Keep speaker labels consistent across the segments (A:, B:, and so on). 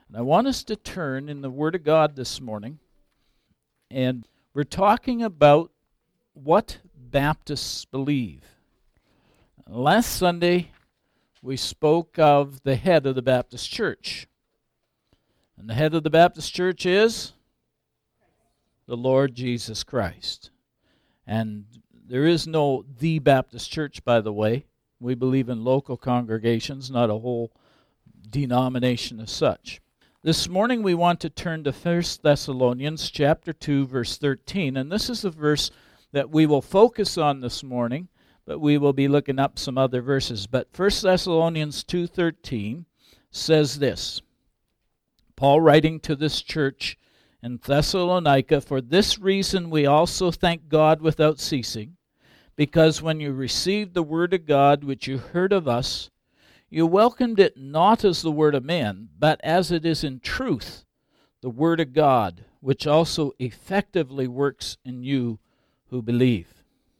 A: And I want us to turn in the Word of God this morning, and we're talking about what Baptists believe. Last Sunday, we spoke of the head of the Baptist Church. And the head of the Baptist Church is the Lord Jesus Christ. And there is no the Baptist Church, by the way. We believe in local congregations, not a whole denomination as such. This morning we want to turn to 1 Thessalonians chapter 2, verse 13. And this is the verse that we will focus on this morning, but we will be looking up some other verses. But 1 Thessalonians 2:13 says this, Paul writing to this church in Thessalonica, "For this reason we also thank God without ceasing, because when you received the word of God which you heard of us, you welcomed it not as the word of men, but as it is in truth, the word of God, which also effectively works in you who believe."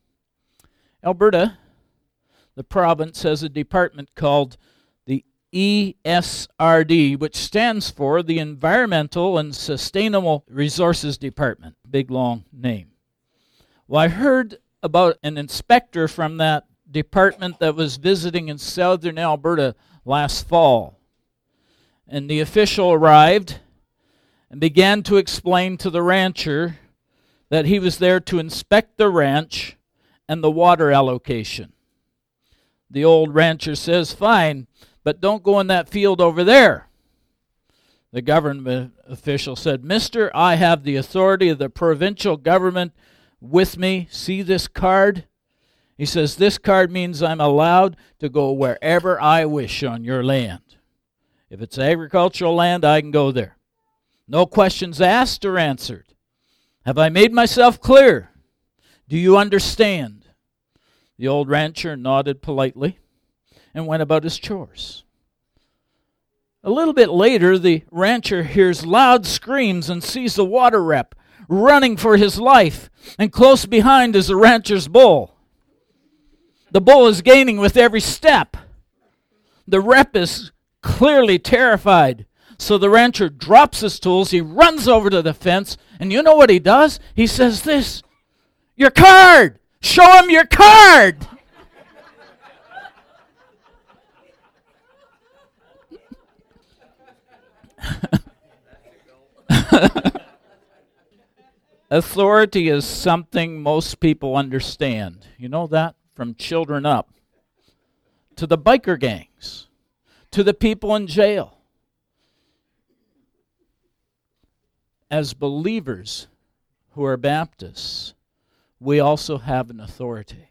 A: Alberta, the province, has a department called the ESRD, which stands for the Environmental and Sustainable Resources Department. Big, long name. Well, I heard about an inspector from that department that was visiting in southern Alberta last fall. And the official arrived and began to explain to the rancher that he was there to inspect the ranch and the water allocation. The old rancher says, "Fine, but don't go in that field over there." The government official said, "Mister, I have the authority of the provincial government with me. See this card?" He says, "This card means I'm allowed to go wherever I wish on your land. If it's agricultural land, I can go there. No questions asked or answered. Have I made myself clear? Do you understand?" The old rancher nodded politely and went about his chores. A little bit later, the rancher hears loud screams and sees the water rep running for his life, and close behind is the rancher's bull. The bull is gaining with every step. The rep is clearly terrified. So the rancher drops his tools, he runs over to the fence, and you know what he does? He says this, "Your card! Show him your card!" Authority is something most people understand. You know that? From children up, to the biker gangs, to the people in jail. As believers who are Baptists, we also have an authority.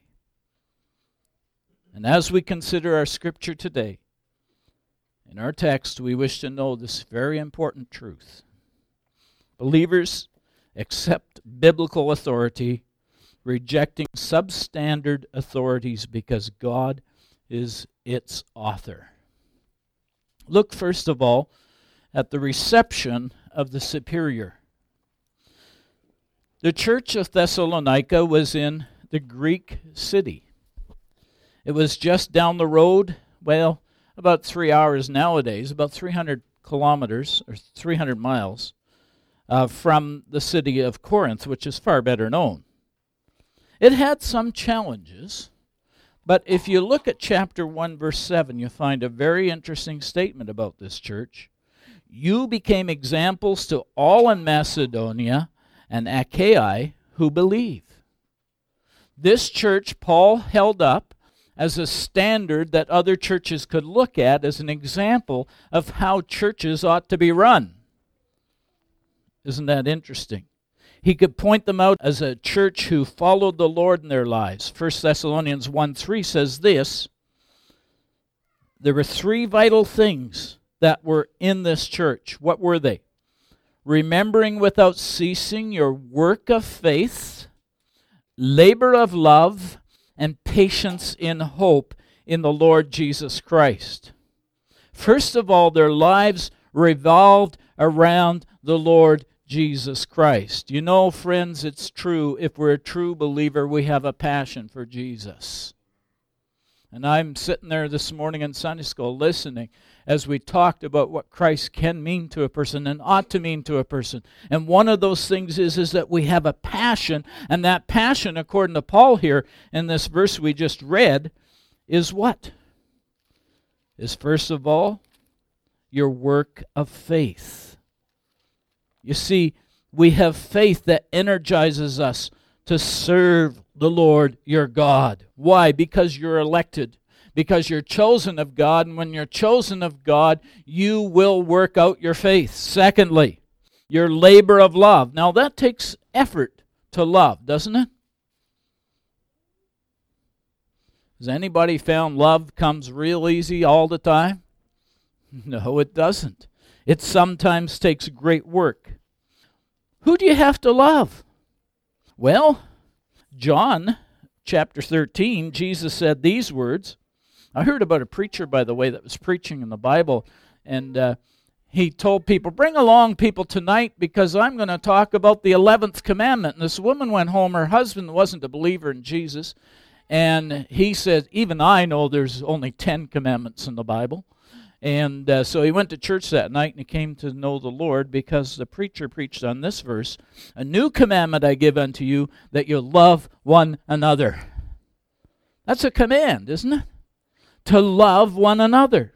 A: And as we consider our scripture today, in our text, we wish to know this very important truth. Believers accept biblical authority, rejecting substandard authorities because God is its author. Look first of all at the reception of the superior. The church of Thessalonica was in the Greek city. It was just down the road, well, about 3 hours nowadays, about 300 kilometers or 300 miles from the city of Corinth, which is far better known. It had some challenges, but if you look at chapter 1, verse 7, you find a very interesting statement about this church. "You became examples to all in Macedonia and Achaia who believe." This church Paul held up as a standard that other churches could look at as an example of how churches ought to be run. Isn't that interesting? He could point them out as a church who followed the Lord in their lives. 1 Thessalonians 1:3 says this, there were 3 vital things that were in this church. What were they? Remembering without ceasing your work of faith, labor of love, and patience in hope in the Lord Jesus Christ. First of all, their lives revolved around the Lord Jesus Christ. You know, friends, it's true. If we're a true believer, we have a passion for Jesus. And I'm sitting there this morning in Sunday school listening as we talked about what Christ can mean to a person and ought to mean to a person. And one of those things is that we have a passion, and that passion, according to Paul here in this verse we just read, is what? Is first of all, your work of faith. You see, we have faith that energizes us to serve the Lord your God. Why? Because you're elected. Because you're chosen of God, and when you're chosen of God, you will work out your faith. Secondly, your labor of love. Now that takes effort to love, doesn't it? Has anybody found love comes real easy all the time? No, it doesn't. It sometimes takes great work. Who do you have to love? Well, John chapter 13, Jesus said these words. I heard about a preacher, by the way, that was preaching in the Bible, and he told people, bring along people tonight because I'm going to talk about the 11th commandment. And this woman went home. Her husband wasn't a believer in Jesus, and he said, even I know there's only 10 commandments in the Bible. And so he went to church that night, and he came to know the Lord because the preacher preached on this verse. A new commandment I give unto you, that you love one another. That's a command, isn't it? To love one another.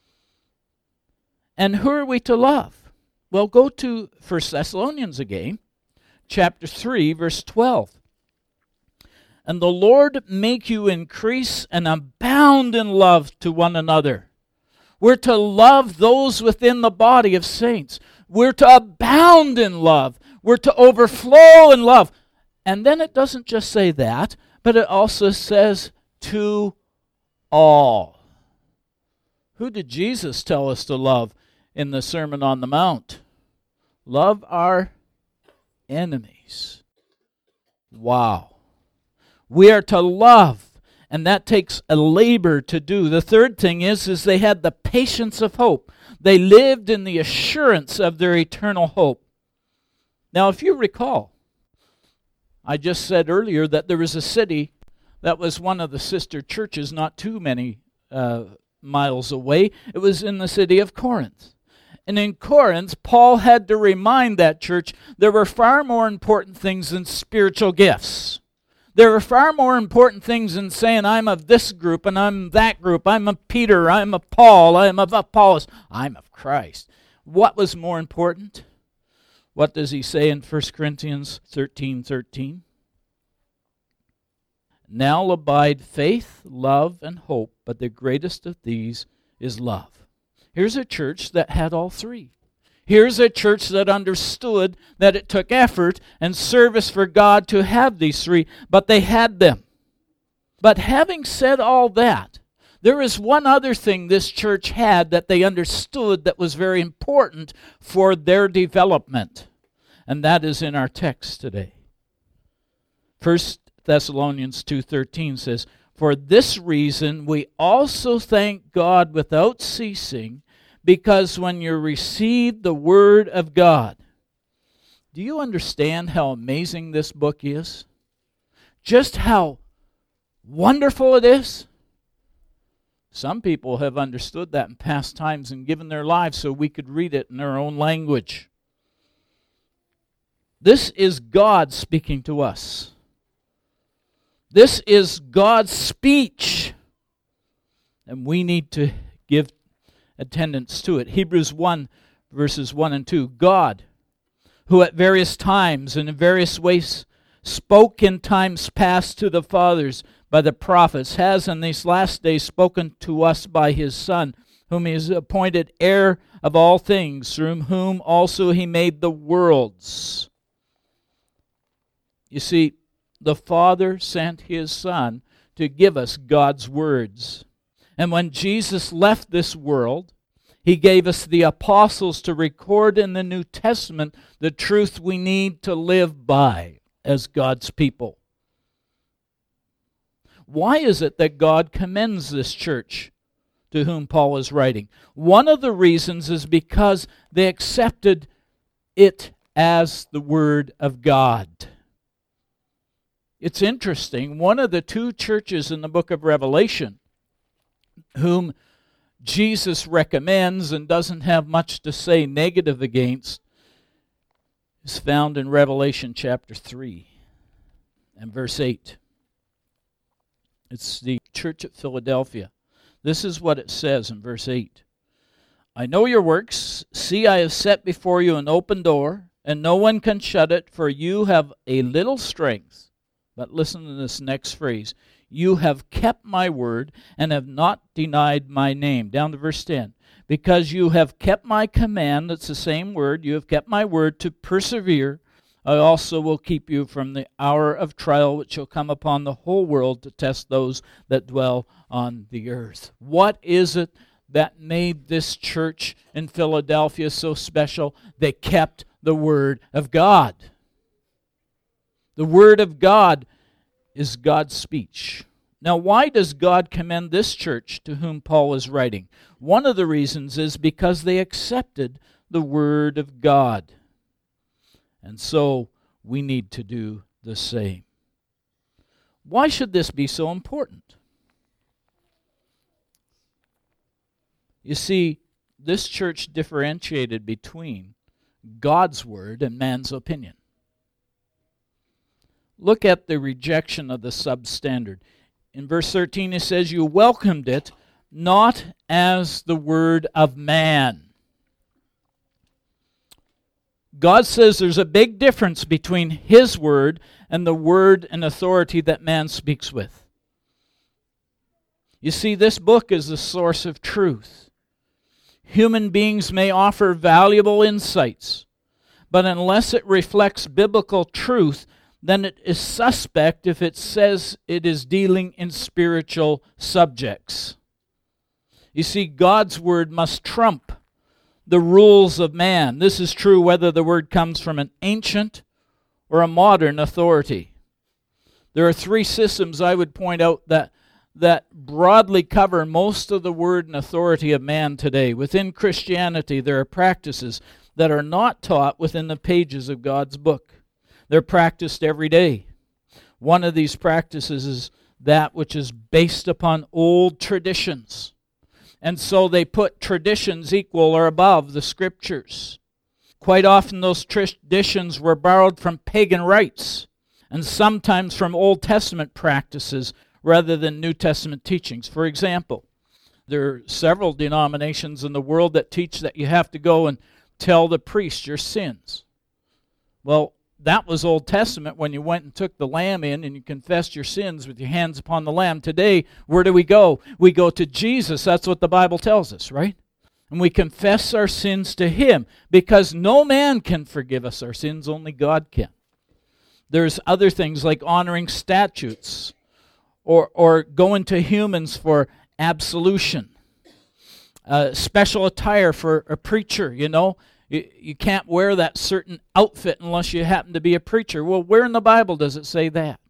A: And who are we to love? Well, go to 1 Thessalonians again, chapter 3, verse 12. And the Lord make you increase and abound in love to one another. We're to love those within the body of saints. We're to abound in love. We're to overflow in love. And then it doesn't just say that, but it also says to all. Who did Jesus tell us to love in the Sermon on the Mount? Love our enemies. Wow. We are to love. And that takes a labor to do. The third thing is they had the patience of hope. They lived in the assurance of their eternal hope. Now, if you recall, I just said earlier that there was a city that was one of the sister churches not too many miles away. It was in the city of Corinth. And in Corinth, Paul had to remind that church there were far more important things than spiritual gifts. There are far more important things than saying, I'm of this group and I'm that group. I'm of Peter, I'm of Paul, I'm of Apollos, I'm of Christ. What was more important? What does he say in 1 Corinthians 13:13? Now abide faith, love, and hope, but the greatest of these is love. Here's a church that had all three. Here's a church that understood that it took effort and service for God to have these three, but they had them. But having said all that, there is one other thing this church had that they understood that was very important for their development, and that is in our text today. 1 Thessalonians 2:13 says, For this reason we also thank God without ceasing, because when you receive the Word of God. Do you understand how amazing this book is? Just how wonderful it is? Some people have understood that in past times and given their lives so we could read it in their own language. This is God speaking to us. This is God's speech. And we need to give attendance to it. Hebrews 1, verses 1 and 2. God, who at various times and in various ways spoke in times past to the fathers by the prophets, has in these last days spoken to us by his Son, whom he has appointed heir of all things, through whom also he made the worlds. You see, the Father sent his Son to give us God's words. And when Jesus left this world, he gave us the apostles to record in the New Testament the truth we need to live by as God's people. Why is it that God commends this church to whom Paul is writing? One of the reasons is because they accepted it as the Word of God. It's interesting, one of the two churches in the book of Revelation whom Jesus recommends and doesn't have much to say negative against, is found in Revelation chapter 3 and verse 8. It's the church at Philadelphia. This is what it says in verse 8. I know your works. See, I have set before you an open door, and no one can shut it, for you have a little strength. But listen to this next phrase. You have kept my word and have not denied my name. Down to verse 10. Because you have kept my command, that's the same word, you have kept my word to persevere, I also will keep you from the hour of trial which shall come upon the whole world to test those that dwell on the earth. What is it that made this church in Philadelphia so special? They kept the Word of God. The Word of God is God's speech. Now, why does God commend this church to whom Paul is writing? One of the reasons is because they accepted the Word of God. And so we need to do the same. Why should this be so important? You see, this church differentiated between God's word and man's opinion. Look at the rejection of the substandard. In verse 13 it says, you welcomed it not as the word of man. God says there's a big difference between His word and the word and authority that man speaks with. You see, this book is the source of truth. Human beings may offer valuable insights, but unless it reflects biblical truth, then it is suspect if it says it is dealing in spiritual subjects. You see, God's word must trump the rules of man. This is true whether the word comes from an ancient or a modern authority. There are three systems I would point out that broadly cover most of the word and authority of man today. Within Christianity, there are practices that are not taught within the pages of God's book. They're practiced every day. One of these practices is that which is based upon old traditions. And so they put traditions equal or above the Scriptures. Quite often those traditions were borrowed from pagan rites and sometimes from Old Testament practices rather than New Testament teachings. For example, there are several denominations in the world that teach that you have to go and tell the priest your sins. Well, that was Old Testament when you went and took the lamb in and you confessed your sins with your hands upon the lamb. Today, where do we go? We go to Jesus. That's what the Bible tells us, right? And we confess our sins to Him because no man can forgive us our sins, only God can. There's other things like honoring statutes or going to humans for absolution. Special attire for a preacher, you know. You can't wear that certain outfit unless you happen to be a preacher. Well, where in the Bible does it say that?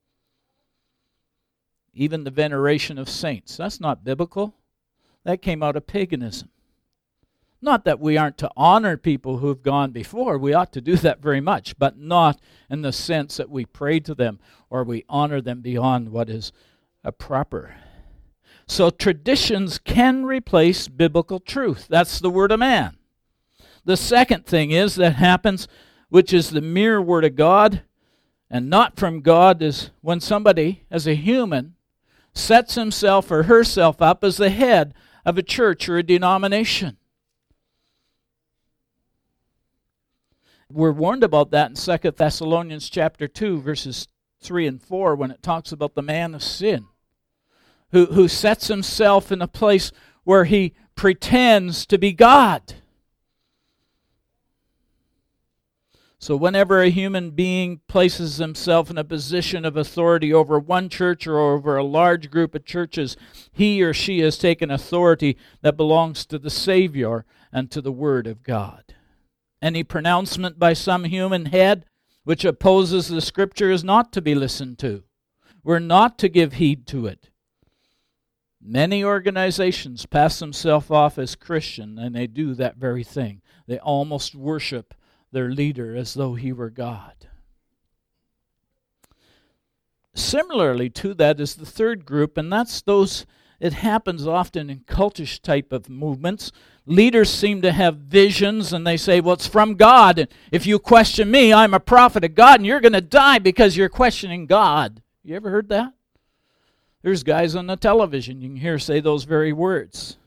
A: Even the veneration of saints. That's not biblical. That came out of paganism. Not that we aren't to honor people who have gone before. We ought to do that very much, but not in the sense that we pray to them or we honor them beyond what is proper. So traditions can replace biblical truth. That's the word of man. The second thing is that happens, which is the mere word of God and not from God, is when somebody, as a human, sets himself or herself up as the head of a church or a denomination. We're warned about that in 2 Thessalonians chapter 2, verses 3 and 4, when it talks about the man of sin, who sets himself in a place where he pretends to be God. So whenever a human being places himself in a position of authority over one church or over a large group of churches, he or she has taken authority that belongs to the Savior and to the Word of God. Any pronouncement by some human head which opposes the Scripture is not to be listened to. We're not to give heed to it. Many organizations pass themselves off as Christian, and they do that very thing. They almost worship their leader as though he were God. Similarly to that is the third group, and that's those it happens often in cultish type of movements. Leaders seem to have visions, and they say, well, it's from God. And if you question me, I'm a prophet of God, and you're going to die because you're questioning God. You ever heard that? There's guys on the television you can hear say those very words.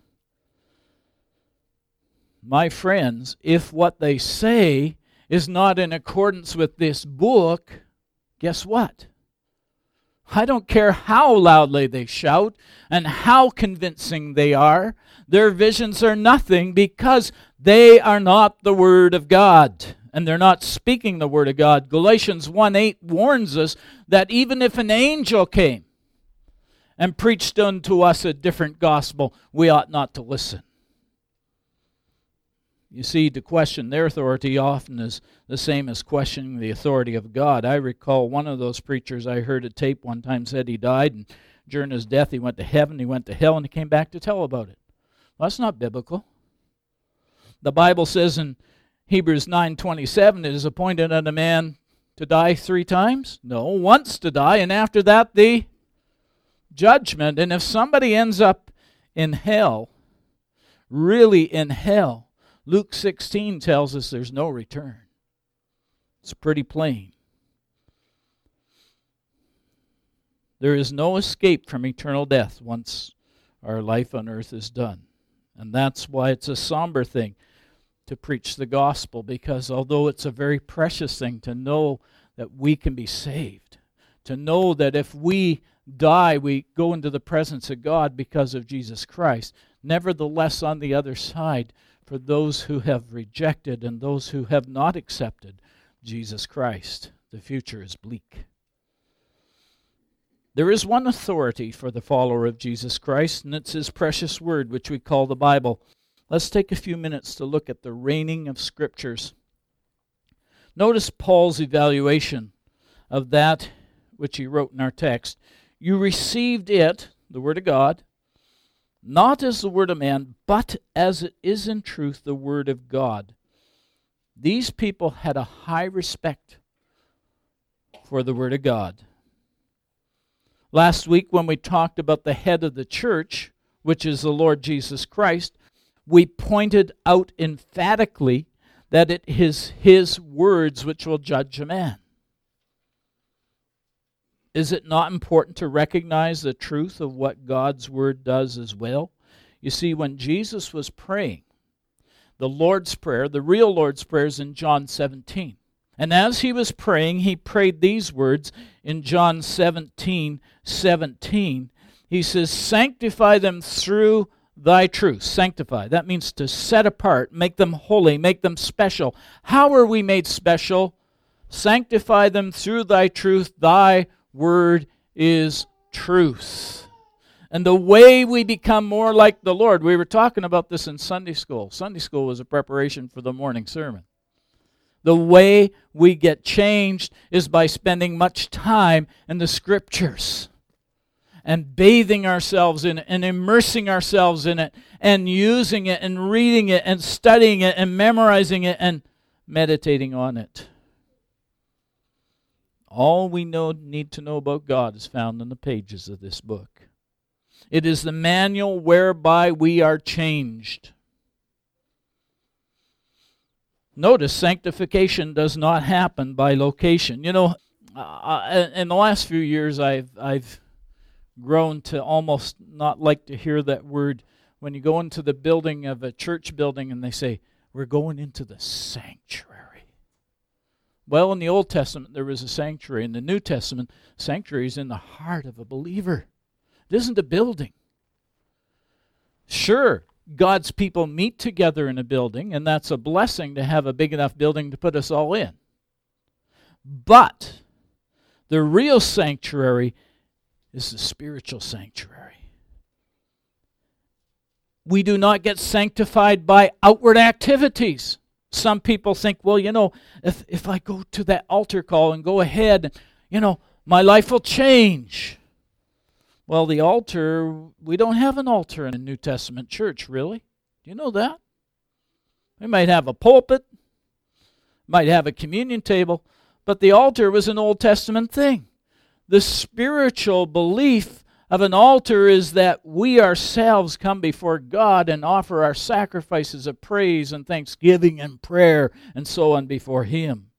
A: My friends, if what they say is not in accordance with this book, guess what? I don't care how loudly they shout and how convincing they are. Their visions are nothing because they are not the Word of God. And they're not speaking the Word of God. Galatians 1:8 warns us that even if an angel came and preached unto us a different gospel, we ought not to listen. You see, to question their authority often is the same as questioning the authority of God. I recall one of those preachers I heard a tape one time said he died, and during his death he went to heaven, he went to hell, and he came back to tell about it. Well, that's not biblical. The Bible says in Hebrews 9:27, it is appointed unto man to die 3 times? No, once to die, and after that the judgment. And if somebody ends up in hell, really in hell, Luke 16 tells us there's no return. It's pretty plain. There is no escape from eternal death once our life on earth is done. And that's why it's a somber thing to preach the gospel, because although it's a very precious thing to know that we can be saved, to know that if we die, we go into the presence of God because of Jesus Christ, nevertheless, on the other side, for those who have rejected and those who have not accepted Jesus Christ, the future is bleak. There is one authority for the follower of Jesus Christ, and it's His precious word, which we call the Bible. Let's take a few minutes to look at the reigning of Scriptures. Notice Paul's evaluation of that which he wrote in our text. You received it, the Word of God, not as the word of man, but as it is in truth the Word of God. These people had a high respect for the Word of God. Last week when we talked about the head of the church, which is the Lord Jesus Christ, we pointed out emphatically that it is His words which will judge a man. Is it not important to recognize the truth of what God's Word does as well? You see, when Jesus was praying, the Lord's Prayer, the real Lord's Prayer, is in John 17. And as He was praying, He prayed these words in John 17:17. He says, sanctify them through Thy truth. Sanctify. That means to set apart, make them holy, make them special. How are we made special? Sanctify them through Thy truth. Thy Word is truth. And the way we become more like the Lord, we were talking about this in Sunday school. Sunday school was a preparation for the morning sermon. The way we get changed is by spending much time in the Scriptures and bathing ourselves in it and immersing ourselves in it and using it and reading it and studying it and memorizing it and meditating on it. All we need to know about God is found in the pages of this book. It is the manual whereby we are changed. Notice, sanctification does not happen by location. You know, in the last few years, I've grown to almost not like to hear that word when you go into the building of a church building and they say, we're going into the sanctuary. Well, in the Old Testament, there was a sanctuary. In the New Testament, sanctuary is in the heart of a believer. It isn't a building. Sure, God's people meet together in a building, and that's a blessing to have a big enough building to put us all in. But the real sanctuary is the spiritual sanctuary. We do not get sanctified by outward activities. Some people think, well, you know, if I go to that altar call and go ahead, you know, my life will change. Well, the altar, we don't have an altar in a New Testament church, really. Do you know that? We might have a pulpit, might have a communion table, but the altar was an Old Testament thing. The spiritual belief of an altar is that we ourselves come before God and offer our sacrifices of praise and thanksgiving and prayer and so on before Him.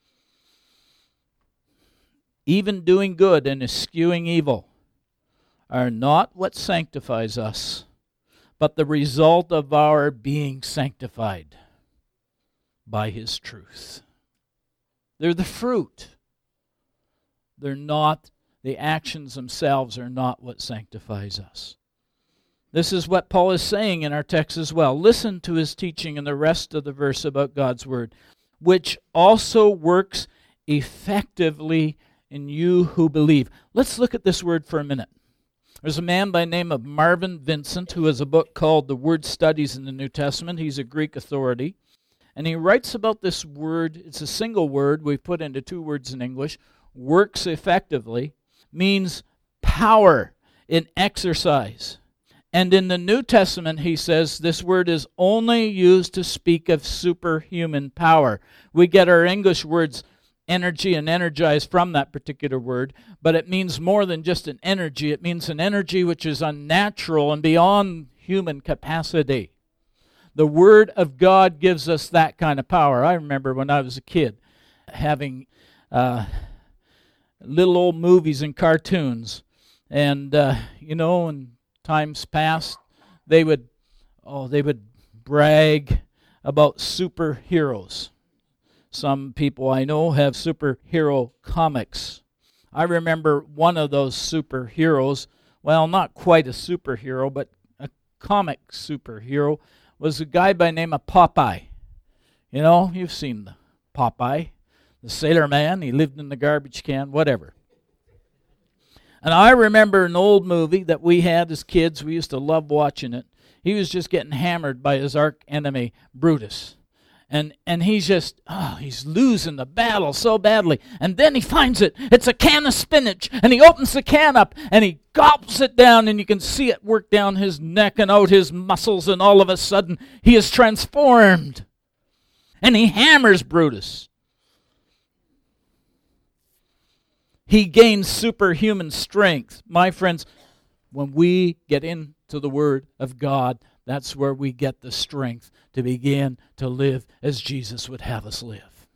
A: Even doing good and eschewing evil are not what sanctifies us, but the result of our being sanctified by His truth. They're the fruit. They're not, the actions themselves are not what sanctifies us. This is what Paul is saying in our text as well. Listen to his teaching in the rest of the verse about God's Word, which also works effectively in you who believe. Let's look at this word for a minute. There's a man by the name of Marvin Vincent who has a book called The Word Studies in the New Testament. He's a Greek authority. And he writes about this word. It's a single word. We've put into two words in English. Works effectively means power in exercise. And in the New Testament, he says, this word is only used to speak of superhuman power. We get our English words energy and energize from that particular word, but it means more than just an energy. It means an energy which is unnatural and beyond human capacity. The Word of God gives us that kind of power. I remember when I was a kid having little old movies and cartoons, and in times past they would brag about superheroes. Some people I know have superhero comics. I remember one of those superheroes, well, not quite a superhero, but a comic superhero, was a guy by the name of Popeye. You know, you've seen the Popeye, the sailor man. He lived in the garbage can, whatever. And I remember an old movie that we had as kids. We used to love watching it. He was just getting hammered by his arch enemy, Brutus. And he's just, he's losing the battle so badly. And then he finds it. It's a can of spinach. And he opens the can up and he gobbles it down. And you can see it work down his neck and out his muscles. And all of a sudden, he is transformed. And he hammers Brutus. He gains superhuman strength. My friends, when we get into the Word of God, that's where we get the strength to begin to live as Jesus would have us live.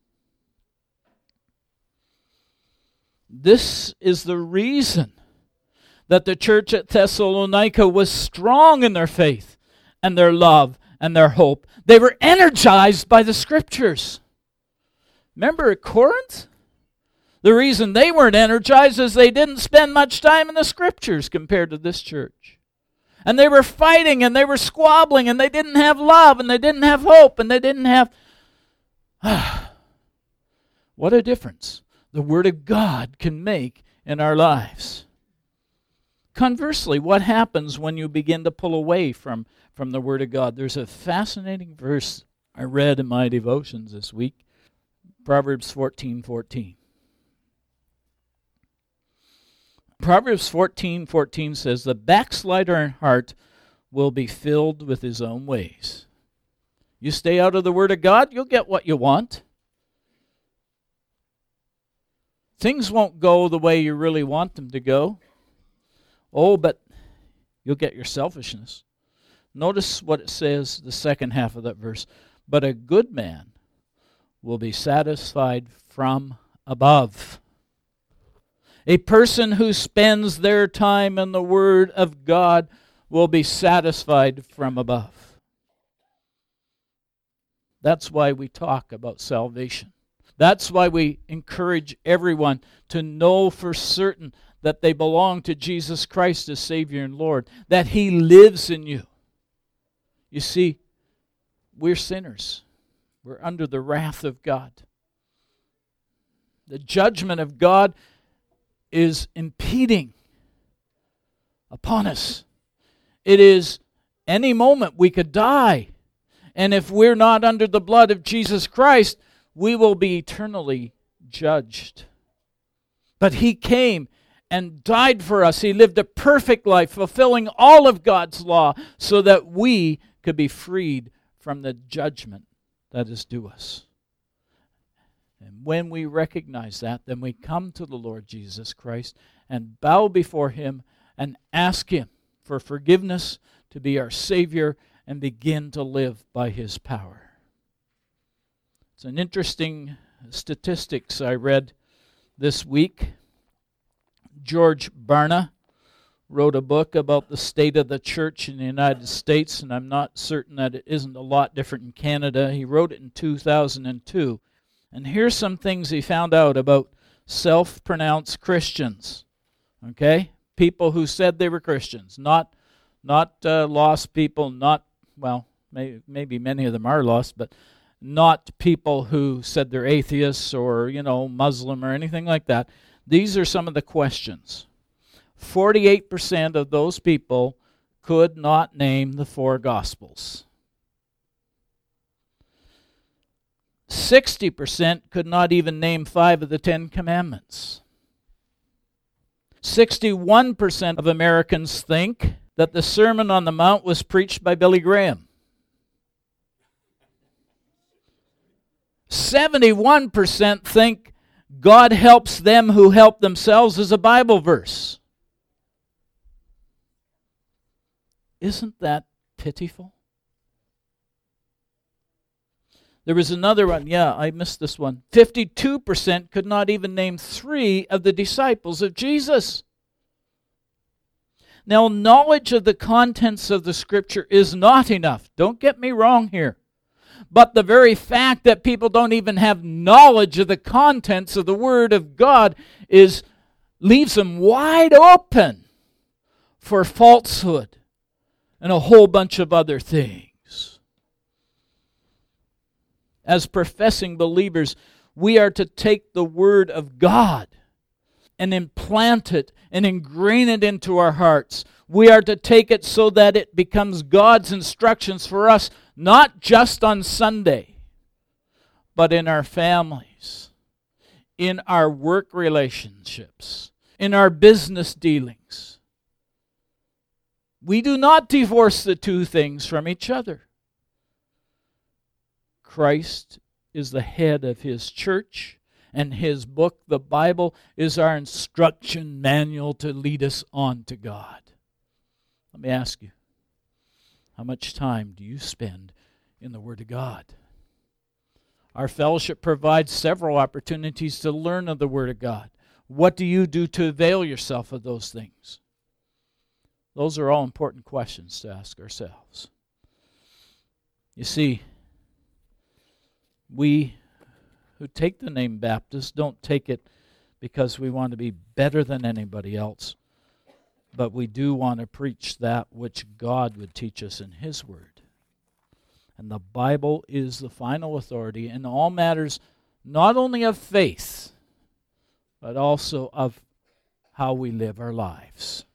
A: This is the reason that the church at Thessalonica was strong in their faith and their love and their hope. They were energized by the Scriptures. Remember at Corinth? The reason they weren't energized is they didn't spend much time in the Scriptures compared to this church. And they were fighting and they were squabbling and they didn't have love and they didn't have hope and they didn't have... What a difference the Word of God can make in our lives. Conversely, what happens when you begin to pull away from the Word of God? There's a fascinating verse I read in my devotions this week, Proverbs 14:14. Proverbs 14:14 says, "The backslider in heart will be filled with his own ways." You stay out of the Word of God, you'll get what you want. Things won't go the way you really want them to go. Oh, but you'll get your selfishness. Notice what it says, the second half of that verse. "But a good man will be satisfied from above." A person who spends their time in the Word of God will be satisfied from above. That's why we talk about salvation. That's why we encourage everyone to know for certain that they belong to Jesus Christ as Savior and Lord, that He lives in you. You see, we're sinners. We're under the wrath of God. The judgment of God is impeding upon us. It is any moment we could die. And if we're not under the blood of Jesus Christ, we will be eternally judged. But He came and died for us. He lived a perfect life, fulfilling all of God's law, so that we could be freed from the judgment that is due us. And when we recognize that, then we come to the Lord Jesus Christ and bow before Him and ask Him for forgiveness, to be our Savior, and begin to live by His power. It's an interesting statistics I read this week. George Barna wrote a book about the state of the church in the United States, and I'm not certain that it isn't a lot different in Canada. He wrote it in 2002. And here's some things he found out about self-pronounced Christians. Okay? People who said they were Christians, not lost people, maybe many of them are lost, but not people who said they're atheists or, Muslim or anything like that. These are some of the questions. 48% of those people could not name the 4 Gospels. 60% could not even name 5 of the 10 Commandments. 61% of Americans think that the Sermon on the Mount was preached by Billy Graham. 71% think God helps them who help themselves is a Bible verse. Isn't that pitiful? There was another one. I missed this one. 52% could not even name 3 of the disciples of Jesus. Now, knowledge of the contents of the Scripture is not enough. Don't get me wrong here. But the very fact that people don't even have knowledge of the contents of the Word of God leaves them wide open for falsehood and a whole bunch of other things. As professing believers, we are to take the Word of God and implant it and ingrain it into our hearts. We are to take it so that it becomes God's instructions for us, not just on Sunday, but in our families, in our work relationships, in our business dealings. We do not divorce the two things from each other. Christ is the head of His church, and His book, the Bible, is our instruction manual to lead us on to God. Let me ask you, how much time do you spend in the Word of God? Our fellowship provides several opportunities to learn of the Word of God. What do you do to avail yourself of those things? Those are all important questions to ask ourselves. You see, we who take the name Baptist don't take it because we want to be better than anybody else, but we do want to preach that which God would teach us in His Word. And the Bible is the final authority in all matters, not only of faith, but also of how we live our lives.